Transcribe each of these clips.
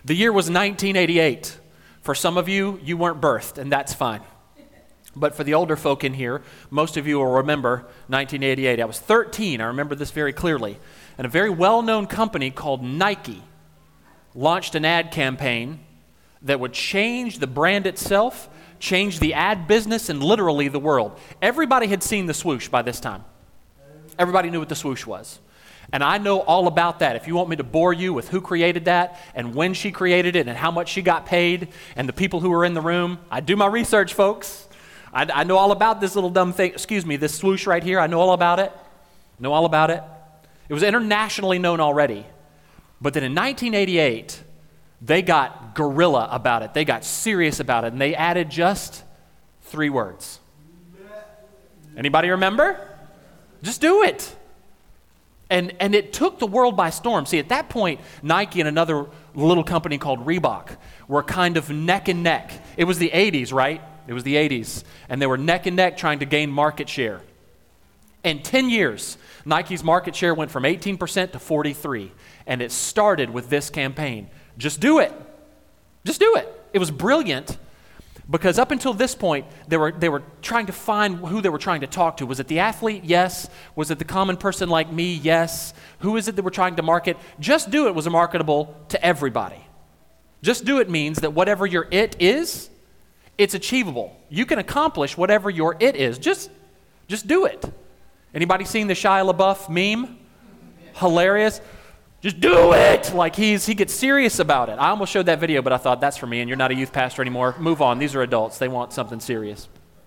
The year was 1988. For some of you, you weren't birthed, and that's fine. But for the older folk in here, most of you will remember 1988. I was 13, I remember this very clearly. And a very well-known company called Nike launched an ad campaign that would change the brand itself, change the ad business, and literally the world. Everybody had seen the swoosh by this time. Everybody knew what the swoosh was. And I know all about that. If you want me to bore you with who created that and when she created it and how much she got paid and the people who were in the room, I do my research, folks. I know all about this little dumb thing, this swoosh right here. I know all about it. Know all about it. It was internationally known already. But then in 1988, they got guerrilla about it. They got serious about it, and they added just 3 words. Anybody remember? Just do it. And it took the world by storm. See, at that point, Nike and another little company called Reebok were kind of neck and neck. It was the 80s, right? It was the 80s. And they were neck and neck trying to gain market share. In 10 years, Nike's market share went from 18% to 43%. And it started with this campaign. Just do it. Just do it. It was brilliant because up until this point, they were trying to find who they were trying to talk to. Was it the athlete? Yes. Was it the common person like me? Yes. Who is it that we're trying to market? Just do it was marketable to everybody. Just do it means that whatever your it is, it's achievable. You can accomplish whatever your it is. Just do it. Anybody seen the Shia LaBeouf meme? Hilarious. Just do it! Like he gets serious about it. I almost showed that video, but I thought that's for me, and you're not a youth pastor anymore. Move on. These are adults. They want something serious.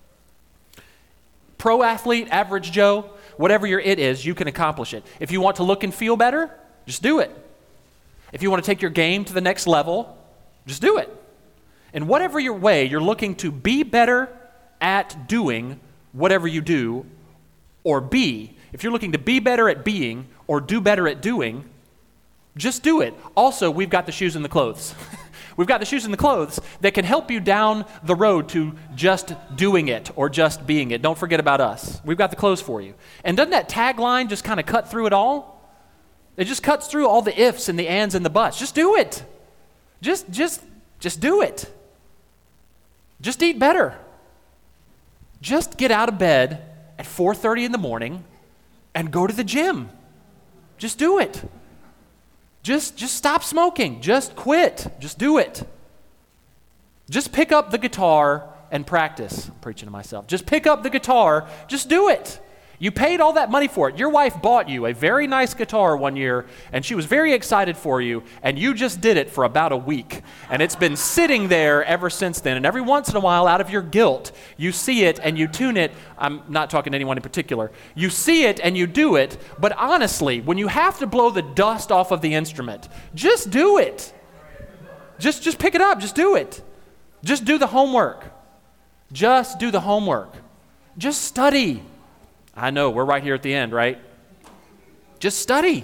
Pro athlete, average Joe, whatever your it is, you can accomplish it. If you want to look and feel better, just do it. If you want to take your game to the next level, just do it. In whatever your way, you're looking to be better at doing whatever you do, or be. If you're looking to be better at being or do better at doing, just do it. Also, we've got the shoes and the clothes. We've got the shoes and the clothes that can help you down the road to just doing it or just being it. Don't forget about us. We've got the clothes for you. And doesn't that tagline just kind of cut through it all? It just cuts through all the ifs and the ands and the buts. Just do it. Just do it. Just eat better. Just get out of bed at 4:30 in the morning and go to the gym. Just do it. Just stop smoking. Just quit. Just do it. Just pick up the guitar and practice. I'm preaching to myself. Just pick up the guitar. Just do it. You paid all that money for it. Your wife bought you a very nice guitar one year, and she was very excited for you, and you just did it for about a week. And it's been sitting there ever since then. And every once in a while, out of your guilt, you see it and you tune it. I'm not talking to anyone in particular. You see it and you do it, but honestly, when you have to blow the dust off of the instrument, just do it. Just pick it up. Just do it. Just do the homework. Just do the homework. Just study. I know, we're right here at the end, right? Just study.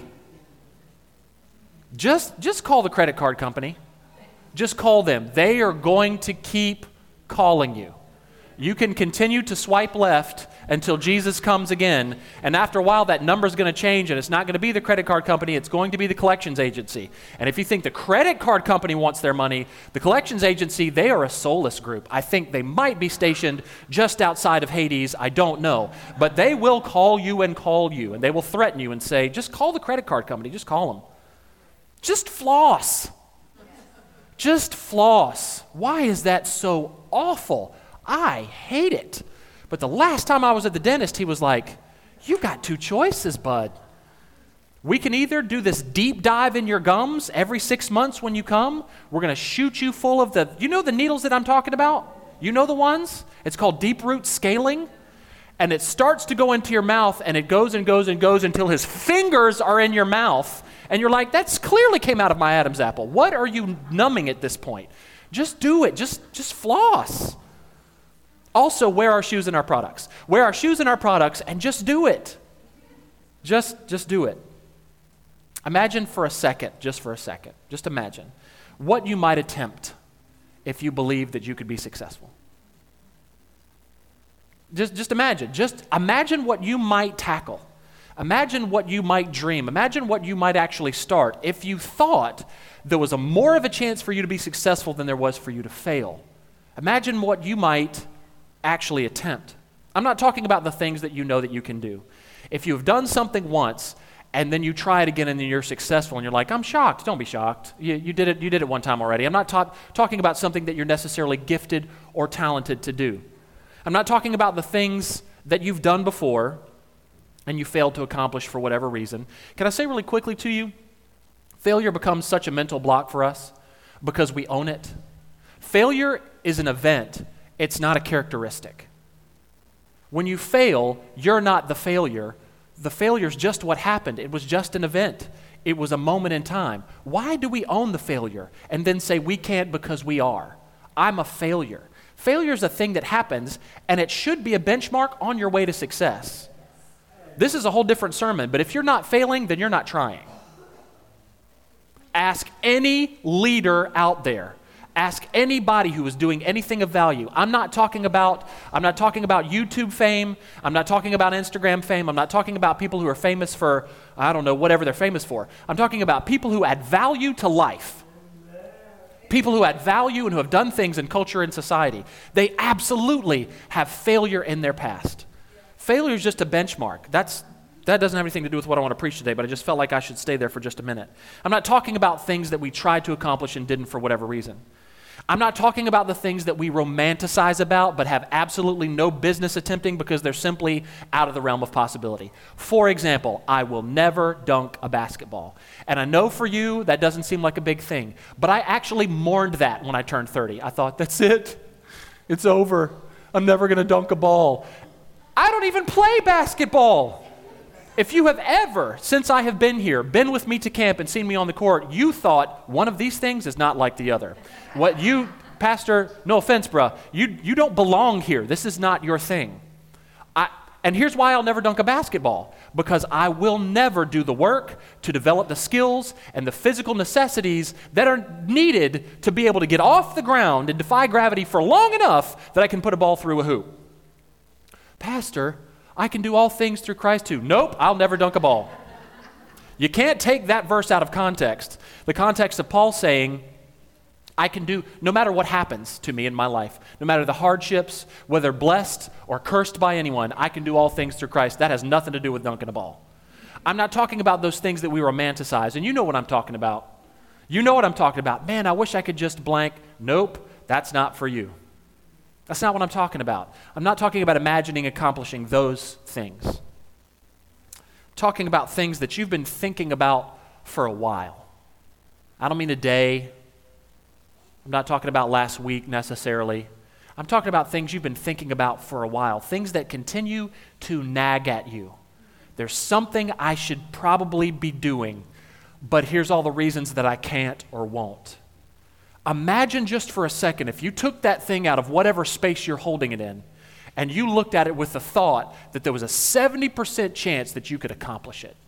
Just call the credit card company. Just call them. They are going to keep calling you. You can continue to swipe left until Jesus comes again, and after a while that number's going to change, and it's not going to be the credit card company, it's going to be the collections agency. And if you think the credit card company wants their money, the collections agency, they are a soulless group. I think they might be stationed just outside of Hades, I don't know. But they will call you, and they will threaten you and say, just call the credit card company, just call them. Just floss. Just floss. Why is that so awful? I hate it. But the last time I was at the dentist, he was like, you got 2 choices, bud. We can either do this deep dive in your gums every 6 months when you come. We're going to shoot you full of the needles that I'm talking about? You know the ones? It's called deep root scaling. And it starts to go into your mouth, and it goes and goes and goes until his fingers are in your mouth. And you're like, that's clearly came out of my Adam's apple. What are you numbing at this point? Just do it. Just floss. Also, wear our shoes and our products. Wear our shoes and our products and just do it. Just do it. Imagine for a second, just imagine what you might attempt if you believed that you could be successful. Just imagine what you might tackle. Imagine what you might dream. Imagine what you might actually start if you thought there was more of a chance for you to be successful than there was for you to fail. Imagine what you might actually attempt. I'm not talking about the things that you know that you can do. If you've done something once and then you try it again and then you're successful and you're like, I'm shocked. Don't be shocked. You did it one time already. I'm not talking about something that you're necessarily gifted or talented to do. I'm not talking about the things that you've done before and you failed to accomplish for whatever reason. Can I say really quickly to you, failure becomes such a mental block for us because we own it. Failure is an event. It's not a characteristic. When you fail, you're not the failure. The failure's just what happened. It was just an event. It was a moment in time. Why do we own the failure and then say we can't because we are? I'm a failure. Failure is a thing that happens, and it should be a benchmark on your way to success. This is a whole different sermon, but if you're not failing, then you're not trying. Ask any leader out there. Ask anybody who is doing anything of value. I'm not talking about YouTube fame. I'm not talking about Instagram fame. I'm not talking about people who are famous for, I don't know, whatever they're famous for. I'm talking about people who add value to life. People who add value and who have done things in culture and society. They absolutely have failure in their past. Failure is just a benchmark. That doesn't have anything to do with what I want to preach today, but I just felt like I should stay there for just a minute. I'm not talking about things that we tried to accomplish and didn't for whatever reason. I'm not talking about the things that we romanticize about but have absolutely no business attempting because they're simply out of the realm of possibility. For example, I will never dunk a basketball. And I know for you that doesn't seem like a big thing, but I actually mourned that when I turned 30. I thought, that's it. It's over. I'm never going to dunk a ball. I don't even play basketball. If you have ever, since I have been here, been with me to camp and seen me on the court, you thought one of these things is not like the other. Pastor, no offense, bruh, you don't belong here. This is not your thing. And here's why I'll never dunk a basketball. Because I will never do the work to develop the skills and the physical necessities that are needed to be able to get off the ground and defy gravity for long enough that I can put a ball through a hoop. Pastor, I can do all things through Christ too. Nope, I'll never dunk a ball. You can't take that verse out of context. The context of Paul saying, I can do, no matter what happens to me in my life, no matter the hardships, whether blessed or cursed by anyone, I can do all things through Christ. That has nothing to do with dunking a ball. I'm not talking about those things that we romanticize, and you know what I'm talking about. You know what I'm talking about. Man, I wish I could just blank. Nope, that's not for you. That's not what I'm talking about. I'm not talking about imagining accomplishing those things. I'm talking about things that you've been thinking about for a while. I don't mean a day. I'm not talking about last week necessarily. I'm talking about things you've been thinking about for a while, things that continue to nag at you. There's something I should probably be doing, but here's all the reasons that I can't or won't. Imagine just for a second if you took that thing out of whatever space you're holding it in and you looked at it with the thought that there was a 70% chance that you could accomplish it.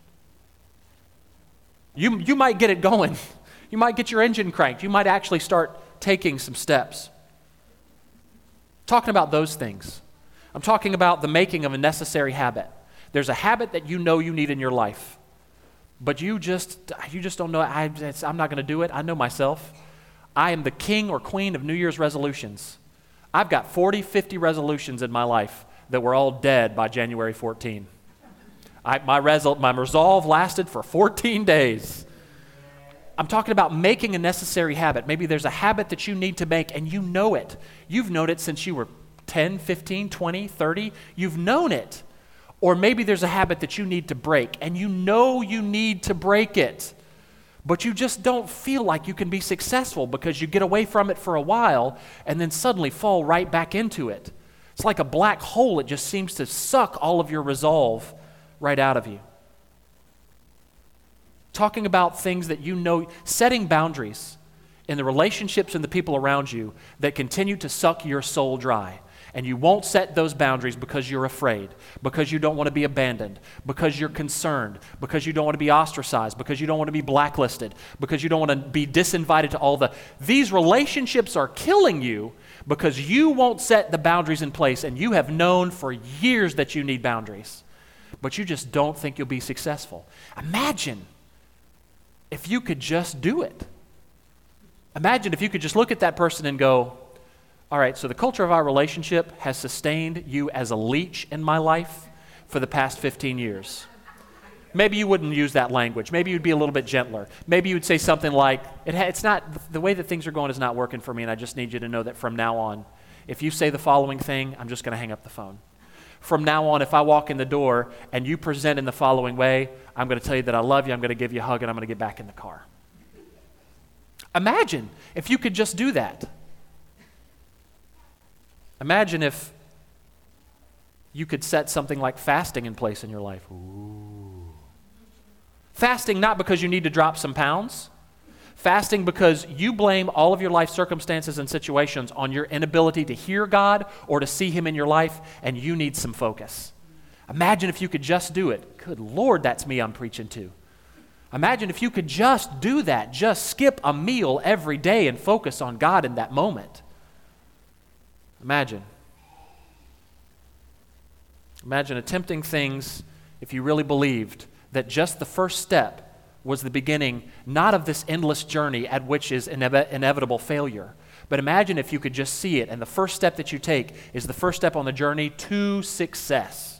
You might get it going. You might get your engine cranked. You might actually start taking some steps. Talking about those things. I'm talking about the making of a necessary habit. There's a habit that you know you need in your life, but you just don't know. I'm not going to do it. I know myself. I am the king or queen of New Year's resolutions. I've got 40, 50 resolutions in my life that were all dead by January 14. My resolve lasted for 14 days. I'm talking about making a necessary habit. Maybe there's a habit that you need to make and you know it. You've known it since you were 10, 15, 20, 30. You've known it. Or maybe there's a habit that you need to break and you know you need to break it. But you just don't feel like you can be successful because you get away from it for a while and then suddenly fall right back into it. It's like a black hole. It just seems to suck all of your resolve right out of you. Talking about things that you know, setting boundaries in the relationships and the people around you that continue to suck your soul dry. And you won't set those boundaries because you're afraid, because you don't want to be abandoned, because you're concerned, because you don't want to be ostracized, because you don't want to be blacklisted, because you don't want to be disinvited to these relationships are killing you because you won't set the boundaries in place and you have known for years that you need boundaries. but you just don't think you'll be successful. Imagine if you could just do it. Imagine if you could just look at that person and go, all right, so the culture of our relationship has sustained you as a leech in my life for the past 15 years. Maybe you wouldn't use that language. Maybe you'd be a little bit gentler. Maybe you'd say something like, it's not, the way that things are going is not working for me, and I just need you to know that from now on, if you say the following thing, I'm just going to hang up the phone. From now on, if I walk in the door and you present in the following way, I'm going to tell you that I love you, I'm going to give you a hug, and I'm going to get back in the car. Imagine if you could just do that. Imagine if you could set something like fasting in place in your life. Ooh. Fasting not because you need to drop some pounds. Fasting because you blame all of your life circumstances and situations on your inability to hear God or to see Him in your life, and you need some focus. Imagine if you could just do it. Good Lord, that's me I'm preaching to. Imagine if you could just do that. Just skip a meal every day and focus on God in that moment. Imagine attempting things if you really believed that just the first step was the beginning, not of this endless journey at which is inevitable failure. But imagine if you could just see it, and the first step that you take is the first step on the journey to success.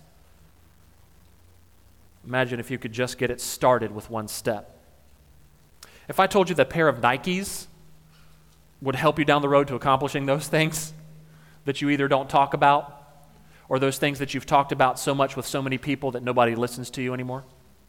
Imagine if you could just get it started with one step. If I told you that a pair of Nikes would help you down the road to accomplishing those things that you either don't talk about, or those things that you've talked about so much with so many people that nobody listens to you anymore?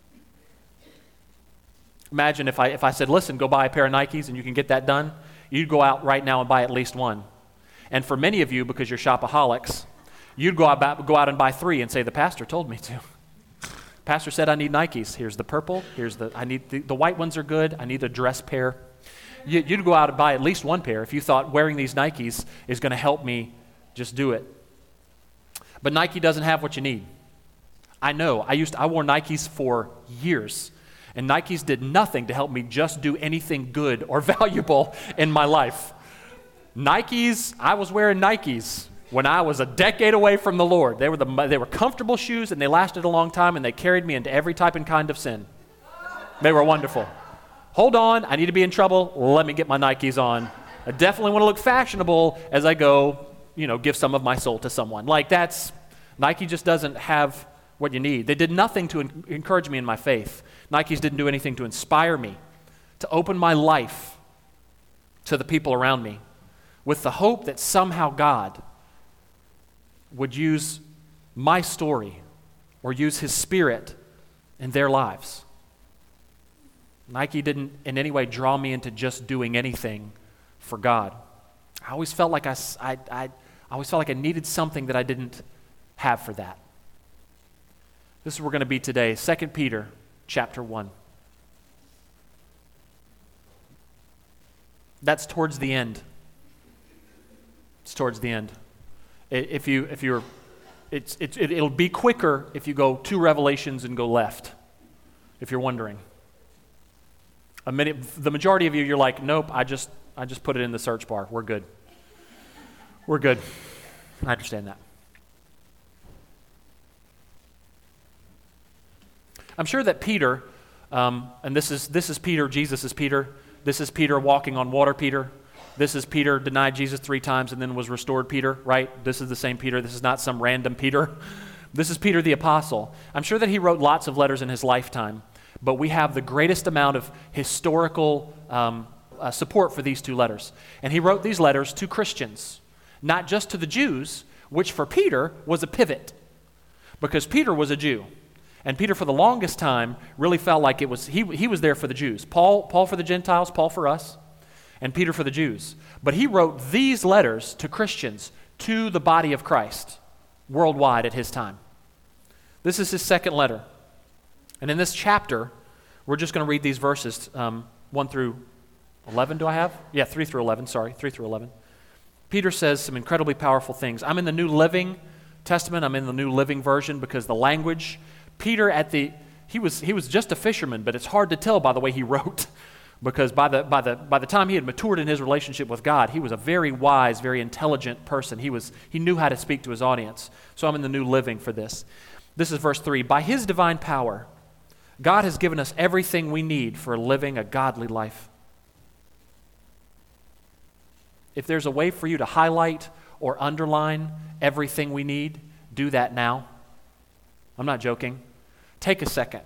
Imagine if I said, listen, go buy a pair of Nikes and you can get that done. You'd go out right now and buy at least one. And for many of you, because you're shopaholics, you'd go out and buy 3 and say, the pastor told me to. Pastor said I need Nikes. Here's the purple. I need the white ones are good. I need a dress pair. You'd go out and buy at least one pair if you thought wearing these Nikes is going to help me just do it. But Nike doesn't have what you need. I know. I wore Nikes for years, and Nikes did nothing to help me just do anything good or valuable in my life. I was wearing Nikes when I was a decade away from the Lord. They were comfortable shoes, and they lasted a long time, and they carried me into every type and kind of sin. They were wonderful. Hold on, I need to be in trouble. Let me get my Nikes on. I definitely want to look fashionable as I go, give some of my soul to someone. Nike just doesn't have what you need. They did nothing to encourage me in my faith. Nikes didn't do anything to inspire me, to open my life to the people around me, with the hope that somehow God would use my story or use His Spirit in their lives. Nike didn't in any way draw me into just doing anything for God. I always felt like I needed something that I didn't have for that. This is where we're going to be today, 2 Peter chapter 1. That's towards the end. It's towards the end. It'll be quicker if you go 2 Revelations and go left, if you're wondering. The majority of you, you're like, nope, I just put it in the search bar. We're good. We're good. I understand that. I'm sure that Peter, and this is Peter, Jesus is Peter. This is Peter walking on water, Peter. This is Peter denied Jesus 3 times and then was restored Peter, right? This is the same Peter. This is not some random Peter. This is Peter the apostle. I'm sure that he wrote lots of letters in his lifetime, but we have the greatest amount of historical support for these 2 letters. And he wrote these letters to Christians, not just to the Jews, which for Peter was a pivot, because Peter was a Jew. And Peter, for the longest time, really felt like it was he was there for the Jews. Paul for the Gentiles, Paul for us, and Peter for the Jews. But he wrote these letters to Christians, to the body of Christ, worldwide at his time. This is his second letter. And in this chapter, we're just going to read these verses, 1 through 11, do I have? Yeah, 3 through 11, 3 through 11. Peter says some incredibly powerful things. I'm in the New Living Testament. I'm in the New Living Version because the language... Peter he was just a fisherman, but it's hard to tell by the way he wrote, because by the time he had matured in his relationship with God, he was a very wise, very intelligent person. He knew how to speak to his audience. So I'm in the New Living for this. This is verse 3. By his divine power, God has given us everything we need for living a godly life. If there's a way for you to highlight or underline everything we need, do that now. I'm not joking. Take a second.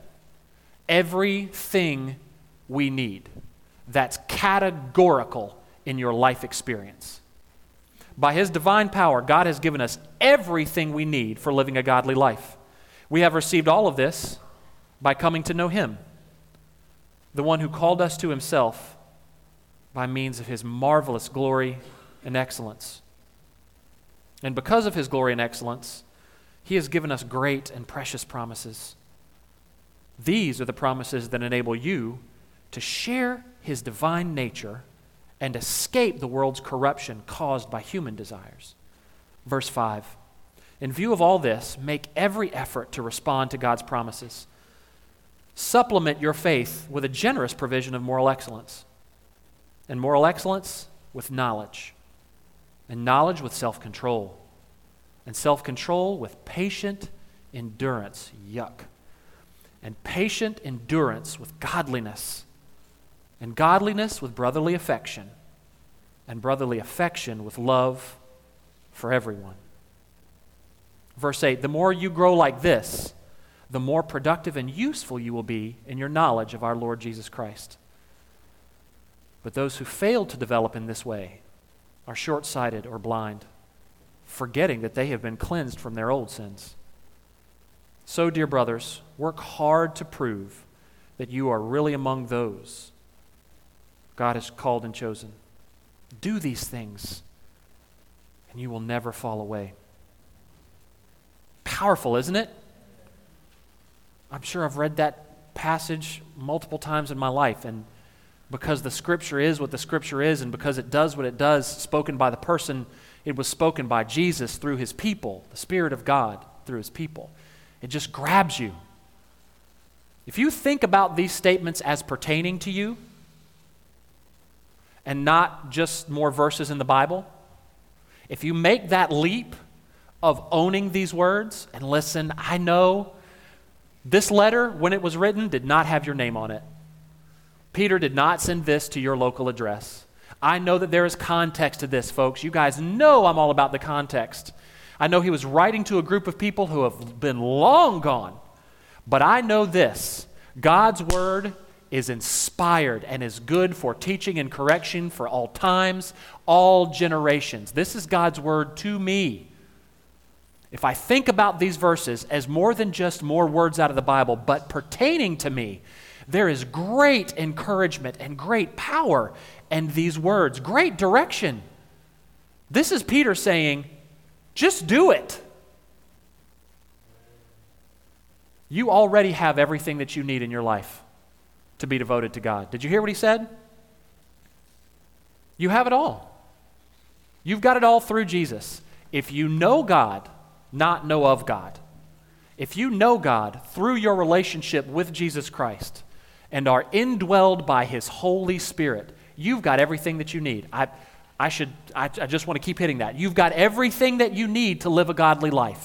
Everything we need. That's categorical in your life experience. By his divine power, God has given us everything we need for living a godly life. We have received all of this by coming to know him, the one who called us to himself by means of his marvelous glory and excellence. And because of his glory and excellence, he has given us great and precious promises. These are the promises that enable you to share his divine nature and escape the world's corruption caused by human desires. Verse 5, in view of all this, make every effort to respond to God's promises. Supplement your faith with a generous provision of moral excellence, and moral excellence with knowledge, and knowledge with self-control, and self-control with patient endurance, yuck, and patient endurance with godliness, and godliness with brotherly affection, and brotherly affection with love for everyone. Verse 8, the more you grow like this, the more productive and useful you will be in your knowledge of our Lord Jesus Christ. But those who fail to develop in this way are short-sighted or blind, forgetting that they have been cleansed from their old sins. So, dear brothers, work hard to prove that you are really among those God has called and chosen. Do these things, and you will never fall away. Powerful, isn't it? I'm sure I've read that passage multiple times in my life, and because the Scripture is what the Scripture is, and because it does what it does, spoken by the person, it was spoken by Jesus through his people, the Spirit of God through his people. It just grabs you. If you think about these statements as pertaining to you, and not just more verses in the Bible, if you make that leap of owning these words, and listen, I know this letter, when it was written, did not have your name on it. Peter did not send this to your local address. I know that there is context to this, folks. You guys know I'm all about the context. I know he was writing to a group of people who have been long gone. But I know this, God's word is inspired and is good for teaching and correction for all times, all generations. This is God's word to me. If I think about these verses as more than just more words out of the Bible, but pertaining to me, there is great encouragement and great power in these words, great direction. This is Peter saying, just do it. You already have everything that you need in your life to be devoted to God. Did you hear what he said? You have it all. You've got it all through Jesus. If you know God, not know of God. If you know God through your relationship with Jesus Christ and are indwelled by his Holy Spirit, you've got everything that you need. I just want to keep hitting that. You've got everything that you need to live a godly life.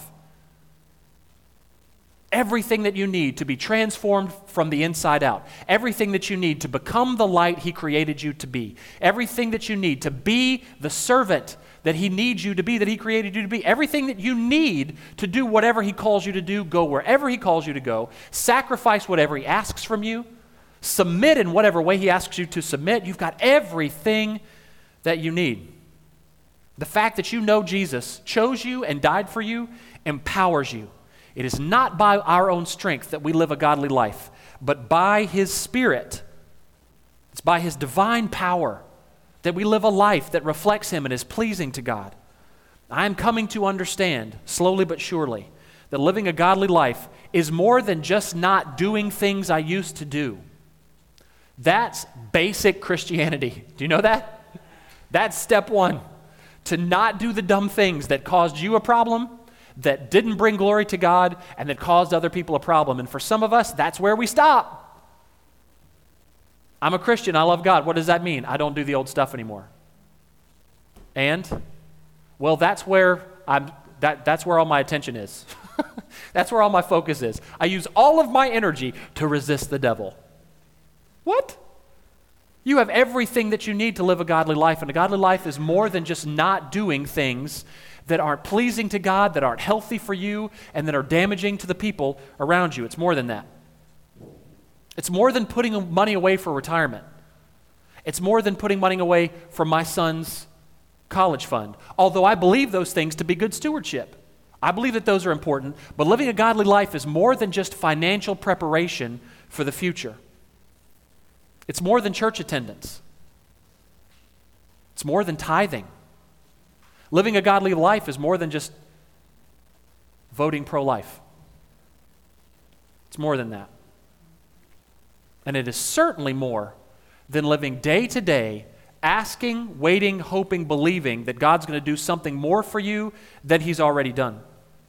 Everything that you need to be transformed from the inside out. Everything that you need to become the light he created you to be. Everything that you need to be the servant that he needs you to be, that he created you to be. Everything that you need to do whatever he calls you to do, go wherever he calls you to go, sacrifice whatever he asks from you, submit in whatever way he asks you to submit. You've got everything that you need. The fact that you know Jesus chose you and died for you empowers you. It is not by our own strength that we live a godly life, but by his Spirit. It's by his divine power that we live a life that reflects him and is pleasing to God. I am coming to understand, slowly but surely, that living a godly life is more than just not doing things I used to do. That's basic Christianity. Do you know that? That's step one. To not do the dumb things that caused you a problem, that didn't bring glory to God, and that caused other people a problem. And for some of us, that's where we stop. I'm a Christian, I love God. What does that mean? I don't do the old stuff anymore. And? Well, that's where all my attention is. That's where all my focus is. I use all of my energy to resist the devil. What? You have everything that you need to live a godly life, and a godly life is more than just not doing things that aren't pleasing to God, that aren't healthy for you, and that are damaging to the people around you. It's more than that. It's more than putting money away for retirement. It's more than putting money away from my son's college fund, although I believe those things to be good stewardship. I believe that those are important, but living a godly life is more than just financial preparation for the future. It's more than church attendance. It's more than tithing. Living a godly life is more than just voting pro-life. It's more than that. And it is certainly more than living day to day, asking, waiting, hoping, believing that God's going to do something more for you than He's already done.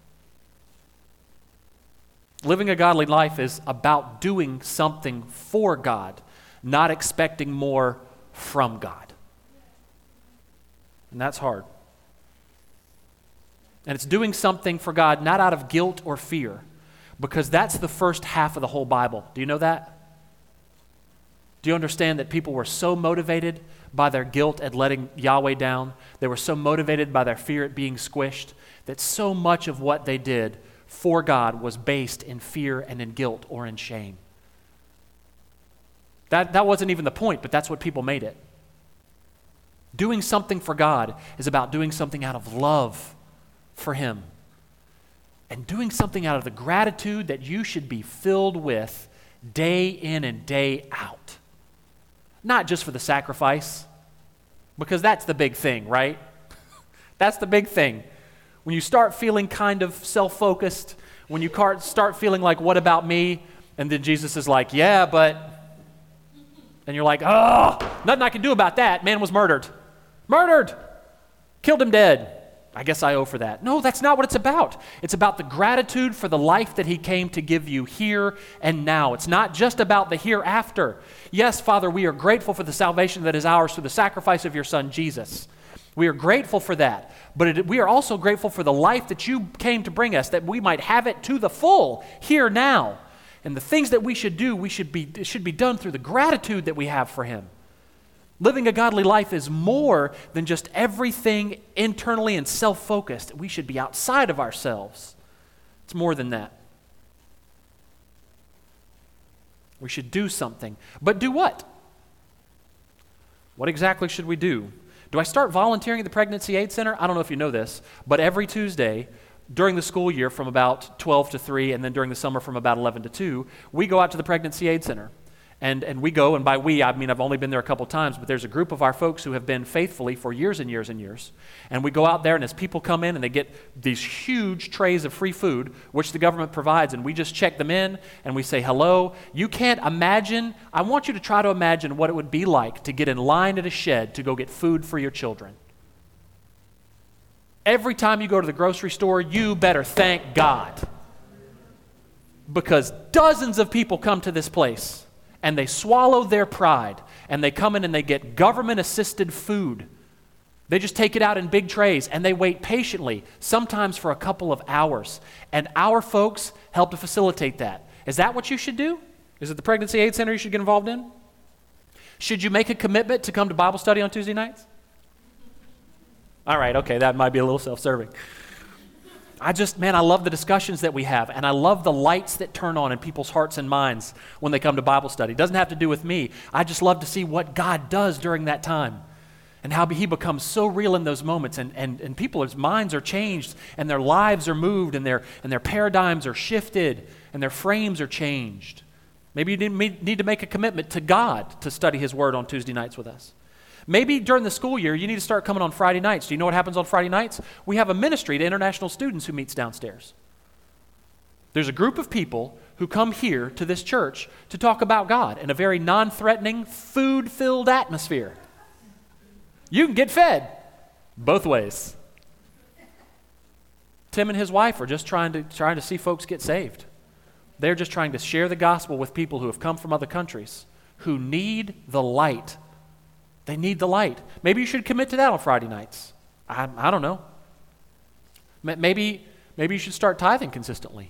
Living a godly life is about doing something for God, not expecting more from God. And that's hard. And it's doing something for God not out of guilt or fear, because that's the first half of the whole Bible. Do you know that? Do you understand that people were so motivated by their guilt at letting Yahweh down? They were so motivated by their fear at being squished that so much of what they did for God was based in fear and in guilt or in shame. That wasn't even the point, but that's what people made it. Doing something for God is about doing something out of love for Him, and doing something out of the gratitude that you should be filled with day in and day out. Not just for the sacrifice, because that's the big thing, right? That's the big thing. When you start feeling kind of self-focused, when you start feeling like, what about me? And then Jesus is like, yeah, but... And you're like, oh, nothing I can do about that. Man was murdered. Murdered! Killed him dead. I guess I owe for that. No, that's not what it's about. It's about the gratitude for the life that He came to give you here and now. It's not just about the hereafter. Yes, Father, we are grateful for the salvation that is ours through the sacrifice of your Son, Jesus. We are grateful for that. But we are also grateful for the life that you came to bring us, that we might have it to the full here now. And the things that we should do, it should be done through the gratitude that we have for Him. Living a godly life is more than just everything internally and self-focused. We should be outside of ourselves. It's more than that. We should do something. But do what? What exactly should we do? Do I start volunteering at the Pregnancy Aid Center? I don't know if you know this, but every Tuesday during the school year from about 12 to 3 and then during the summer from about 11 to 2, we go out to the Pregnancy Aid Center. And we go, and by we, I mean I've only been there a couple times, but there's a group of our folks who have been faithfully for years and years and years. And we go out there, and as people come in and they get these huge trays of free food, which the government provides, and we just check them in, and we say hello. You can't imagine, I want you to try to imagine what it would be like to get in line at a shed to go get food for your children. Every time you go to the grocery store, you better thank God. Because dozens of people come to this place, and they swallow their pride, and they come in and they get government-assisted food. They just take it out in big trays, and they wait patiently, sometimes for a couple of hours. And our folks help to facilitate that. Is that what you should do? Is it the Pregnancy Aid Center you should get involved in? Should you make a commitment to come to Bible study on Tuesday nights? All right, okay, that might be a little self-serving. I love the discussions that we have, and I love the lights that turn on in people's hearts and minds when they come to Bible study. It doesn't have to do with me. I just love to see what God does during that time and how He becomes so real in those moments, and people's minds are changed, and their lives are moved, and their paradigms are shifted, and their frames are changed. Maybe you need to make a commitment to God to study His Word on Tuesday nights with us. Maybe during the school year, you need to start coming on Friday nights. Do you know what happens on Friday nights? We have a ministry to international students who meets downstairs. There's a group of people who come here to this church to talk about God in a very non-threatening, food-filled atmosphere. You can get fed both ways. Tim and his wife are just trying to see folks get saved. They're just trying to share the gospel with people who have come from other countries who need the light. They need the light. Maybe you should commit to that on Friday nights. I don't know. Maybe Maybe you should start tithing consistently.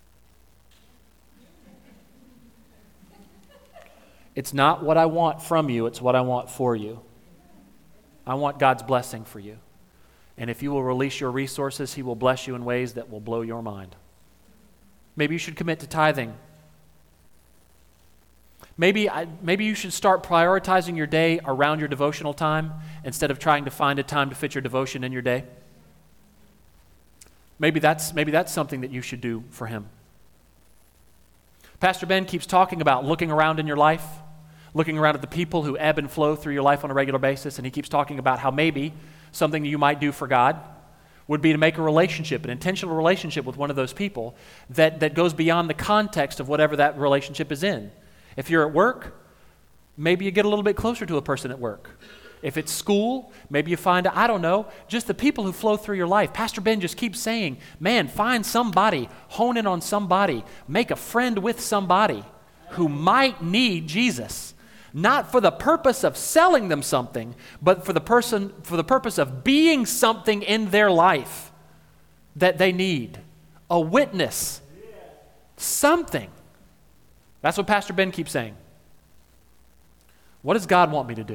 It's not what I want from you, it's what I want for you. I want God's blessing for you. And if you will release your resources, He will bless you in ways that will blow your mind. Maybe you should commit to tithing. Maybe you should start prioritizing your day around your devotional time instead of trying to find a time to fit your devotion in your day. Maybe that's something that you should do for Him. Pastor Ben keeps talking about looking around in your life, looking around at the people who ebb and flow through your life on a regular basis, and he keeps talking about how maybe something you might do for God would be to make a relationship, an intentional relationship with one of those people that goes beyond the context of whatever that relationship is in. If you're at work, maybe you get a little bit closer to a person at work. If it's school, maybe you find, I don't know, just the people who flow through your life. Pastor Ben just keeps saying, man, find somebody, hone in on somebody, make a friend with somebody who might need Jesus. Not for the purpose of selling them something, but for the purpose of being something in their life that they need. A witness. Something. That's what Pastor Ben keeps saying. What does God want me to do?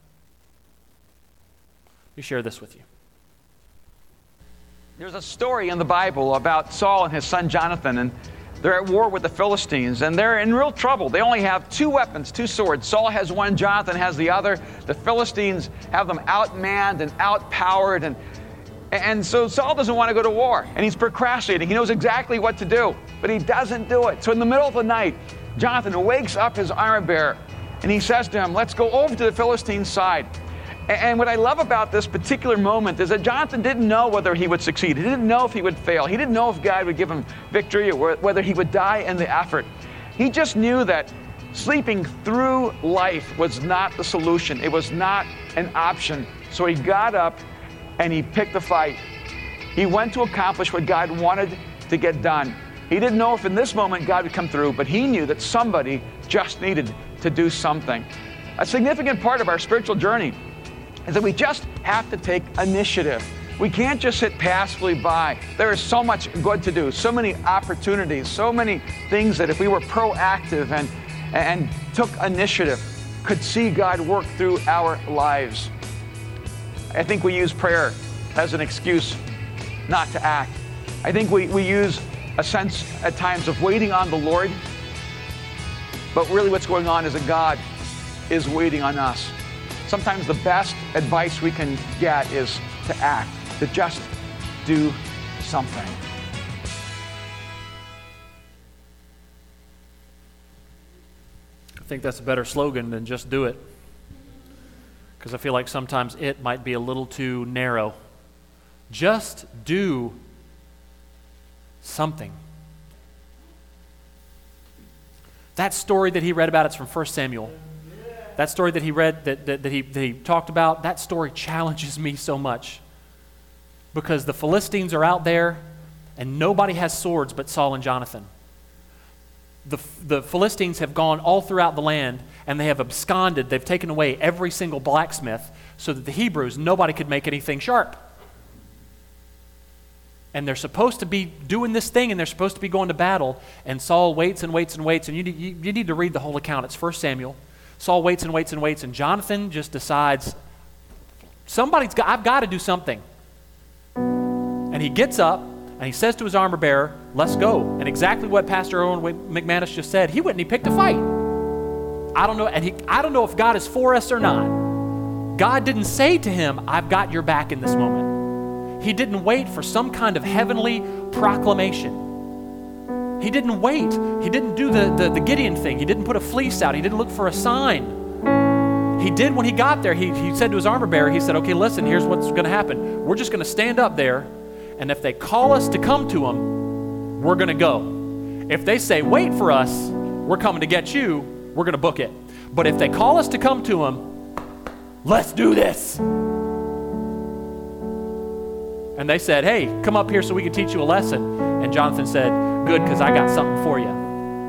Let me share this with you. There's a story in the Bible about Saul and his son Jonathan, and they're at war with the Philistines, and they're in real trouble. They only have two weapons, two swords. Saul has one, Jonathan has the other. The Philistines have them outmanned and outpowered, and so Saul doesn't want to go to war, and he's procrastinating. He knows exactly what to do, but he doesn't do it. So in the middle of the night, Jonathan wakes up his armor bearer, and he says to him, let's go over to the Philistine side. And what I love about this particular moment is that Jonathan didn't know whether he would succeed. He didn't know if he would fail. He didn't know if God would give him victory or whether he would die in the effort. He just knew that sleeping through life was not the solution. It was not an option. So he got up and he picked the fight. He went to accomplish what God wanted to get done. He didn't know if in this moment God would come through, but he knew that somebody just needed to do something. A significant part of our spiritual journey is that we just have to take initiative. We can't just sit passively by. There is so much good to do, so many opportunities, so many things that if we were proactive and took initiative, could see God work through our lives. I think we use prayer as an excuse not to act. I think we use a sense at times of waiting on the Lord, but really what's going on is that God is waiting on us. Sometimes the best advice we can get is to act, to just do something. I think that's a better slogan than just do it, because I feel like sometimes it might be a little too narrow. Just do something. That story that he read about, it's from 1 Samuel. That story that he read, that he talked about, that story challenges me so much. Because the Philistines are out there, and nobody has swords but Saul and Jonathan. The Philistines have gone all throughout the land, and they have absconded. They've taken away every single blacksmith, so that the Hebrews, nobody could make anything sharp. And they're supposed to be doing this thing, and they're supposed to be going to battle, and Saul waits and waits and waits, and you need to read the whole account. It's 1 Samuel. Saul waits and waits and waits, and Jonathan just decides, I've got to do something. And he gets up, and he says to his armor bearer, let's go. And exactly what Pastor Owen McManus just said, he went and he picked a fight. I don't know if God is for us or not. God didn't say to him, I've got your back in this moment. He didn't wait for some kind of heavenly proclamation. He didn't wait. He didn't do the Gideon thing. He didn't put a fleece out. He didn't look for a sign. He did when he got there. He said to his armor bearer, he said, okay, listen, here's what's going to happen. We're just going to stand up there, and if they call us to come to them, we're going to go. If they say, wait for us, we're coming to get you, we're going to book it. But if they call us to come to them, let's do this. And they said, hey, come up here so we can teach you a lesson. And Jonathan said, good, because I got something for you.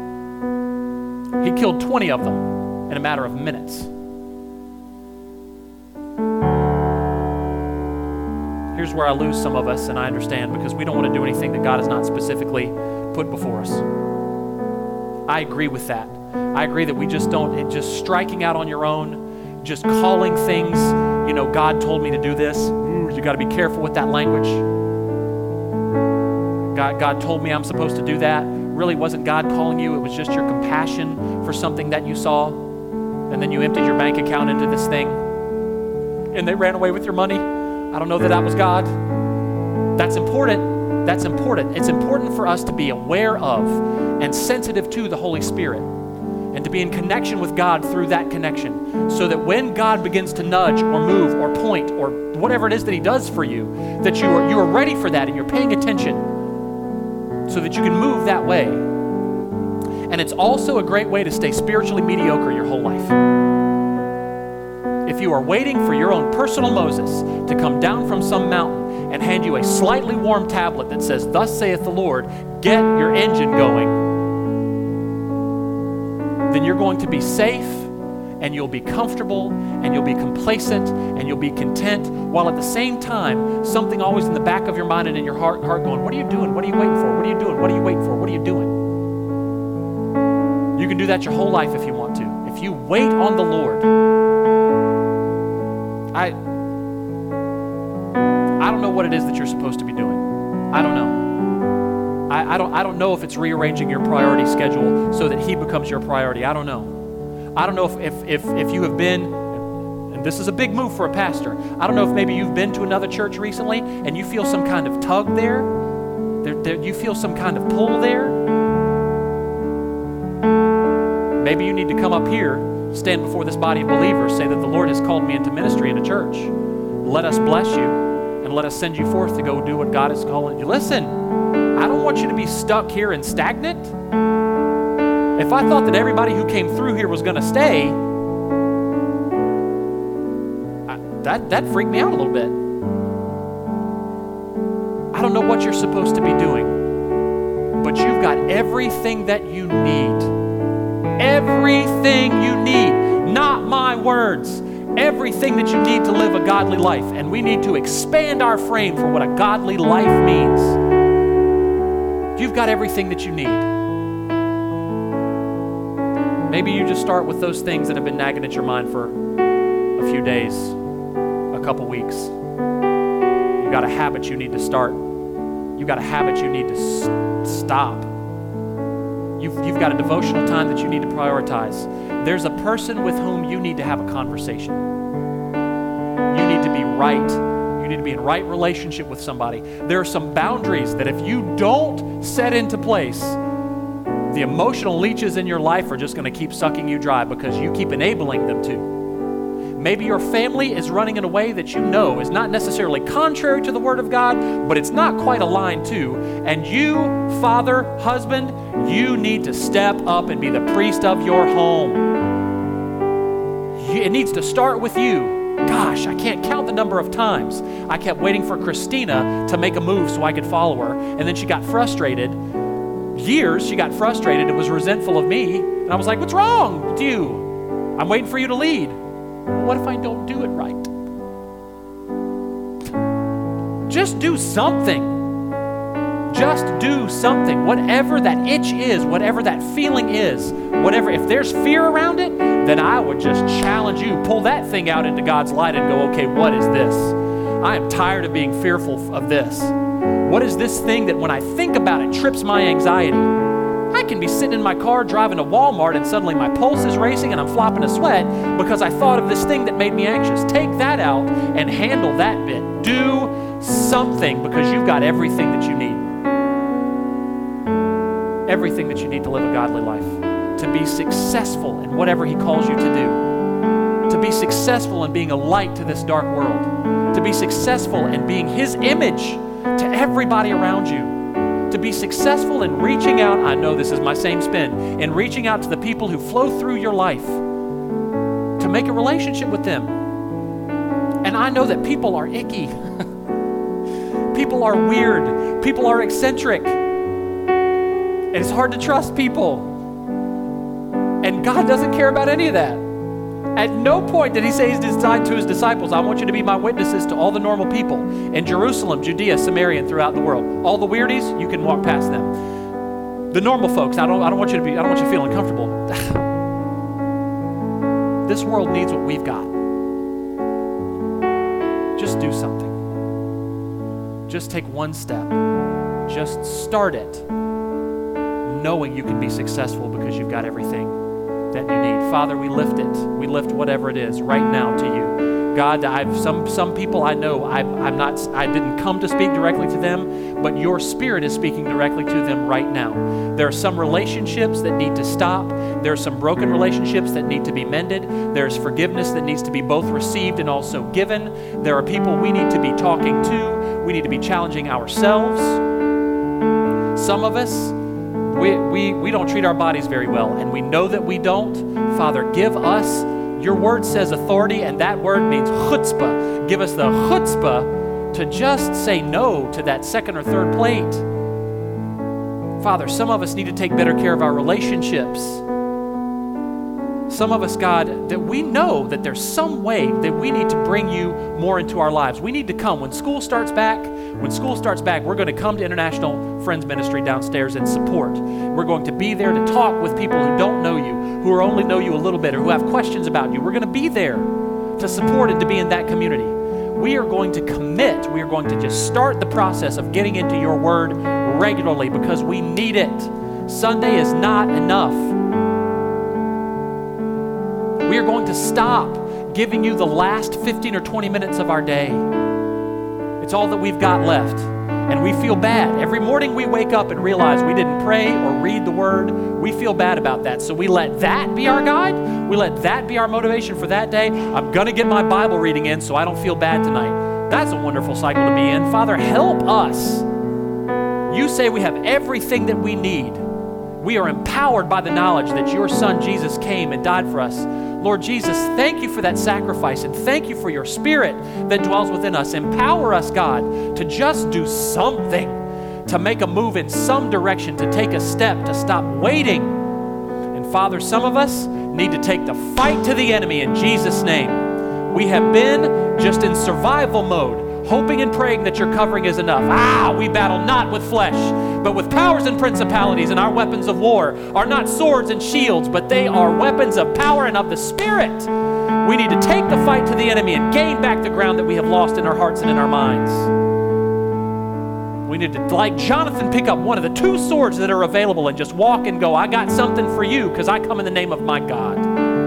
He killed 20 of them in a matter of minutes. here's where I lose some of us, and I understand, because we don't want to do anything that God has not specifically put before us. I agree with that. I agree that we just don't, just striking out on your own, just calling things, God told me to do this. Ooh, you got to be careful with that language. God told me I'm supposed to do that. Really wasn't God calling you. It was just your compassion for something that you saw. And then you emptied your bank account into this thing. And they ran away with your money. I don't know that was God. That's important. That's important. It's important for us to be aware of and sensitive to the Holy Spirit, and to be in connection with God through that connection, so that when God begins to nudge or move or point or whatever it is that He does for you, that you are ready for that and you're paying attention, so that you can move that way. And it's also a great way to stay spiritually mediocre your whole life. If you are waiting for your own personal Moses to come down from some mountain and hand you a slightly warm tablet that says, "Thus saith the Lord," get your engine going, then you're going to be safe, and you'll be comfortable, and you'll be complacent, and you'll be content, while at the same time, something always in the back of your mind and in your heart going, "What are you doing? What are you waiting for? What are you doing? What are you waiting for? What are you doing?" You can do that your whole life if you want to. If you wait on the Lord, I don't know what it is that you're supposed to be doing. I don't know. I don't know if it's rearranging your priority schedule so that He becomes your priority. I don't know. I don't know if you have been, and this is a big move for a pastor, I don't know if maybe you've been to another church recently and you feel some kind of tug there. You feel some kind of pull there. Maybe you need to come up here, stand before this body of believers, say that the Lord has called me into ministry in a church. Let us bless you and let us send you forth to go do what God is calling you. Listen, I don't want you to be stuck here and stagnant. If I thought that everybody who came through here was going to stay, that freaked me out a little bit. I don't know what you're supposed to be doing, but you've got everything that you need. Everything you need. Not my words. Everything that you need to live a godly life. And we need to expand our frame for what a godly life means. You've got everything that you need. Maybe you just start with those things that have been nagging at your mind for a few days, a couple weeks. You've got a habit you need to start. You've got a habit you need to stop. You've got a devotional time that you need to prioritize. There's a person with whom you need to have a conversation. You need to be right. You need to be in right relationship with somebody. There are some boundaries that if you don't set into place, the emotional leeches in your life are just going to keep sucking you dry because you keep enabling them to. Maybe your family is running in a way that you know is not necessarily contrary to the Word of God, but it's not quite aligned to. And you, father, husband, you need to step up and be the priest of your home. It needs to start with you. Gosh, I can't count the number of times I kept waiting for Christina to make a move so I could follow her, and then she got frustrated. Years she got frustrated and was resentful of me, and I was like, "What's wrong with you? I'm waiting for you to lead." What if I don't do it right? Just do something. Just do something. Whatever that itch is, whatever that feeling is, whatever, if there's fear around it, then I would just challenge you, pull that thing out into God's light and go, "Okay, what is this? I am tired of being fearful of this. What is this thing that when I think about it trips my anxiety?" I can be sitting in my car driving to Walmart and suddenly my pulse is racing and I'm flopping a sweat because I thought of this thing that made me anxious. Take that out and handle that bit. Do something, because you've got everything that you need. Everything that you need to live a godly life. To be successful in whatever He calls you to do. To be successful in being a light to this dark world. To be successful in being His image to everybody around you. To be successful in reaching out, I know this is my same spin, in reaching out to the people who flow through your life. To make a relationship with them. And I know that people are icky. People are weird. People are eccentric. And it's hard to trust people. And God doesn't care about any of that. At no point did he say to his disciples, I want you to be my witnesses to all the normal people in Jerusalem, Judea, Samaria, and throughout the world. All the weirdies, you can walk past them. The normal folks, I don't want you to feel uncomfortable. This world needs what we've got. Just do something. Just take one step. Just start it, knowing you can be successful because you've got everything that you need. Father, we lift it. We lift whatever it is right now to you. God, some people I know, I didn't come to speak directly to them, but your Spirit is speaking directly to them right now. There are some relationships that need to stop. There are some broken relationships that need to be mended. There's forgiveness that needs to be both received and also given. There are people we need to be talking to. We need to be challenging ourselves. Some of us, we don't treat our bodies very well, and we know that we don't. Father, give us, your word says authority, and that word means chutzpah. Give us the chutzpah to just say no to that second or third plate. Father, some of us need to take better care of our relationships. Some of us, God, that we know that there's some way that we need to bring you more into our lives. We need to come. When school starts back, we're going to come to International Friends Ministry downstairs and support. We're going to be there to talk with people who don't know you, who only know you a little bit, or who have questions about you. We're going to be there to support and to be in that community. We are going to commit. We are going to just start the process of getting into your word regularly because we need it. Sunday is not enough. We are going to stop giving you the last 15 or 20 minutes of our day. It's all that we've got left. And we feel bad. Every morning we wake up and realize we didn't pray or read the word. We feel bad about that. So we let that be our guide. We let that be our motivation for that day. I'm going to get my Bible reading in so I don't feel bad tonight. That's a wonderful cycle to be in. Father, help us. You say we have everything that we need. We are empowered by the knowledge that your Son Jesus came and died for us. Lord Jesus, thank you for that sacrifice, and thank you for your Spirit that dwells within us. Empower us, God, to just do something, to make a move in some direction, to take a step, to stop waiting. And Father, some of us need to take the fight to the enemy in Jesus' name. We have been just in survival mode, hoping and praying that your covering is enough. We battle not with flesh, but with powers and principalities, and our weapons of war are not swords and shields, but they are weapons of power and of the Spirit. We need to take the fight to the enemy and gain back the ground that we have lost in our hearts and in our minds. We need to, like Jonathan, pick up one of the two swords that are available and just walk and go, I got something for you because I come in the name of my God.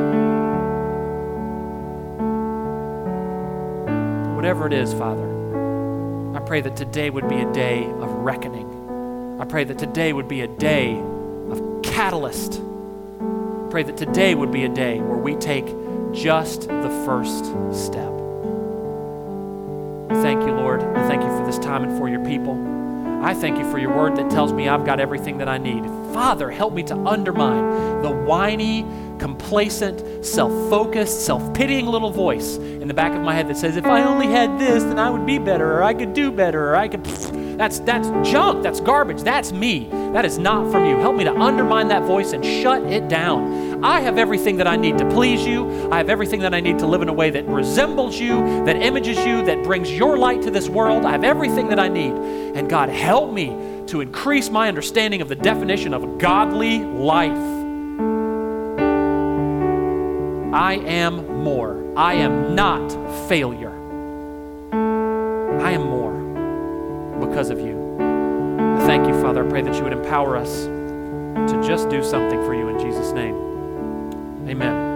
Whatever it is, Father, I pray that today would be a day of reckoning. I pray that today would be a day of catalyst. I pray that today would be a day where we take just the first step. We thank you, Lord. I thank you for this time and for your people. I thank you for your word that tells me I've got everything that I need. Father, help me to undermine the whiny, complacent, self-focused, self-pitying little voice in the back of my head that says, if I only had this, then I would be better, or I could do better, or I could... That's junk. That's garbage. That's me. That is not from you. Help me to undermine that voice and shut it down. I have everything that I need to please you. I have everything that I need to live in a way that resembles you, that images you, that brings your light to this world. I have everything that I need. And God, help me to increase my understanding of the definition of a godly life. I am more. I am not failure. I am more because of you. I thank you, Father. I pray that you would empower us to just do something for you in Jesus' name. Amen.